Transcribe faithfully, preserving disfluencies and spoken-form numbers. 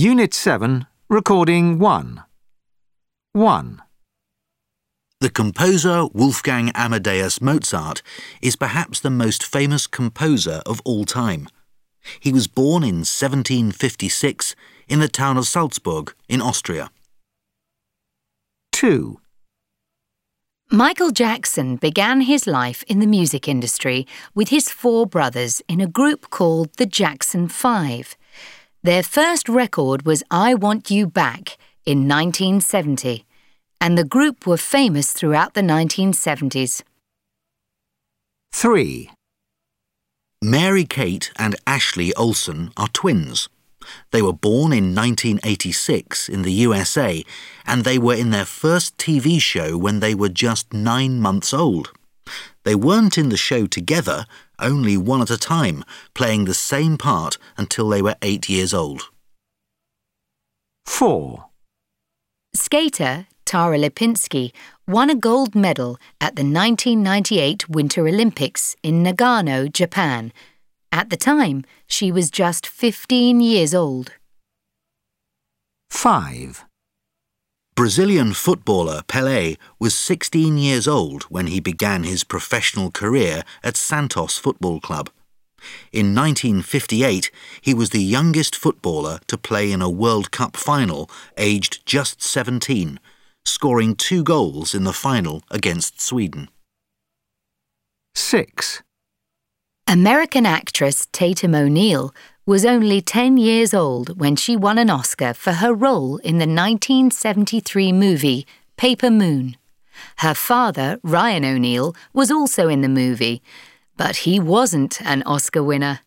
Unit seven, Recording one. one. The composer Wolfgang Amadeus Mozart is perhaps the most famous composer of all time. He was born in seventeen fifty-six in the town of Salzburg in Austria. two. Michael Jackson began his life in the music industry with his four brothers in a group called the Jackson Five. Their first record was I Want You Back in nineteen seventy, and the group were famous throughout the nineteen seventies. three. Mary-Kate and Ashley Olsen are twins. They were born in nineteen eighty-six in the U S A, and they were in their first T V show when they were just nine months old. They weren't in the show together, only one at a time, playing the same part until they were eight years old. four. Skater Tara Lipinski won a gold medal at the nineteen ninety-eight Winter Olympics in Nagano, Japan. At the time, she was just fifteen years old. five. Brazilian footballer Pelé was sixteen years old when he began his professional career at Santos Football Club. In nineteen fifty-eight, he was the youngest footballer to play in a World Cup final, aged just seventeen, scoring two goals in the final against Sweden. six. American actress Tatum O'Neal was only ten years old when she won an Oscar for her role in the nineteen seventy-three movie Paper Moon. Her father, Ryan O'Neal, was also in the movie, but he wasn't an Oscar winner.